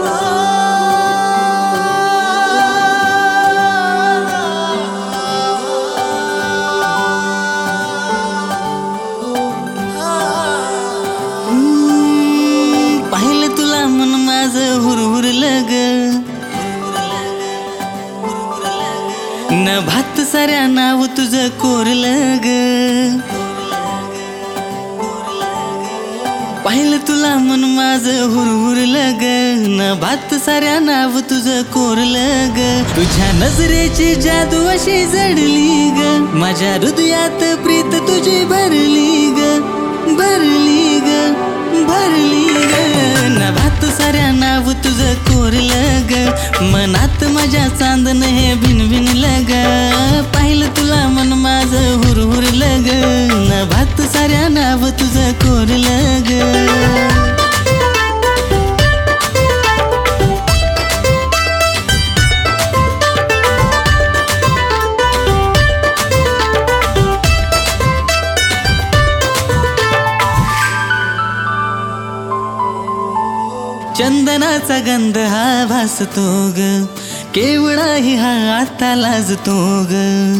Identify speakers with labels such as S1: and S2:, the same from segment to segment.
S1: पाहिलं तुला मन माझं हुरहुरलं ग, न भात साऱ्या नाव तुझं कोरलं ग. पाहिलं तुला मन माझं हुरहुरलं ग, न भात साऱ्या नाव तुझं कोरलं ग. तुझ्या नजरेची जादू अशी जडली ग, माझ्या हृदयात प्रीत तुझी भरली ग, भरली ग, भरली ग. न भात साऱ्या नाव तुझं कोरलं ग, मनात माझ्या चांदण हे भिनभिनलं ग. पाहिलं तुला मन माझं हुरहुरलं ग, न भात साऱ्या नाव तुझं कोरलं ग. चंदनाचा गंध हा भासतो ग, केवढाही हा आता लाजतो ग.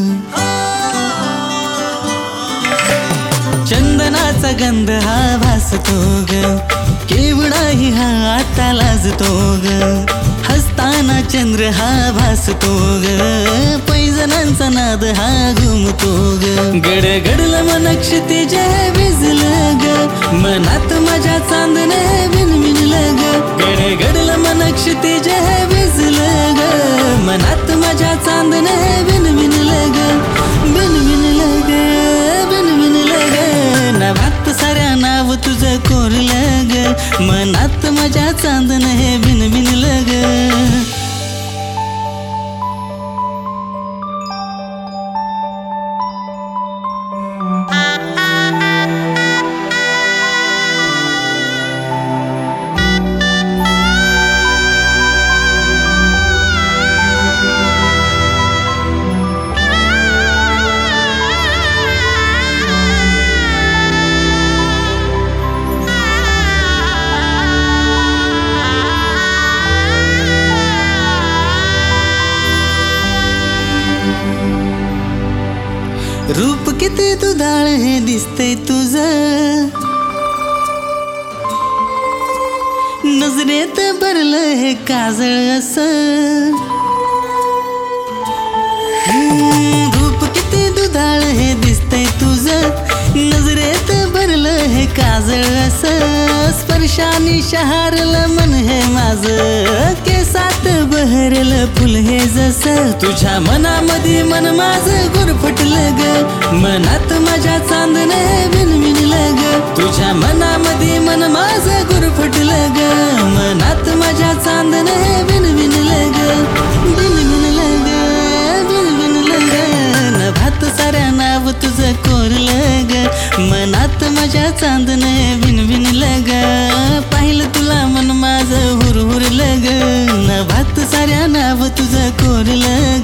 S1: चंदनाचा गंध हा भासतो ग, केवढाही हा आता लाजतो ग. हसताना चंद्र हा भासतो ग, पैजणांचा नाद हा घुमतो ग. गडगडलं मन क्षितिज भिजलं ग, मनात माझ्या चांदणे भिनभिनलं ग. गडगडलं मन क्षितिज भिजलं ग, मनात माझ्या चांदणे भिनभिनलं ग, भिनभिनलं ग, भिनभिनलं ग. न भात साऱ्या नाव तुझं कोरलं ग, मनात माझ्या चांदण हे भिनभिनलं ग. रूप किती दुधाळ हे दिसतंय तुझं, नजरेत भरलं हे काजळ असं. रूप किती दुधाळ हे दिसतंय तुझं, नजरेत भरलं हे काजळ असं. स्पर्शाने शहारलं मन हे माझं, केसात बहरलं फुल हे जसं. तुझ्या मनामध्ये मन माझं गुरफटलं ग, मनात माझ्या चांदणे भिनभिनलं ग. तुझ्या मनामध्ये मन माझं गुरफटलं ग, मनात माझ्या चांदणे भिनभिनलं ग, भिनभिनलं ग, भिनभिनलं ग. न भात साऱ्या नाव तुझं कोरलं ग, मनात माझ्या चांदणे भिनभिनलं ग. पाहिलं तुला मन माझं हुरहुरलं ग, न भात साऱ्या नाव तुझं कोरलं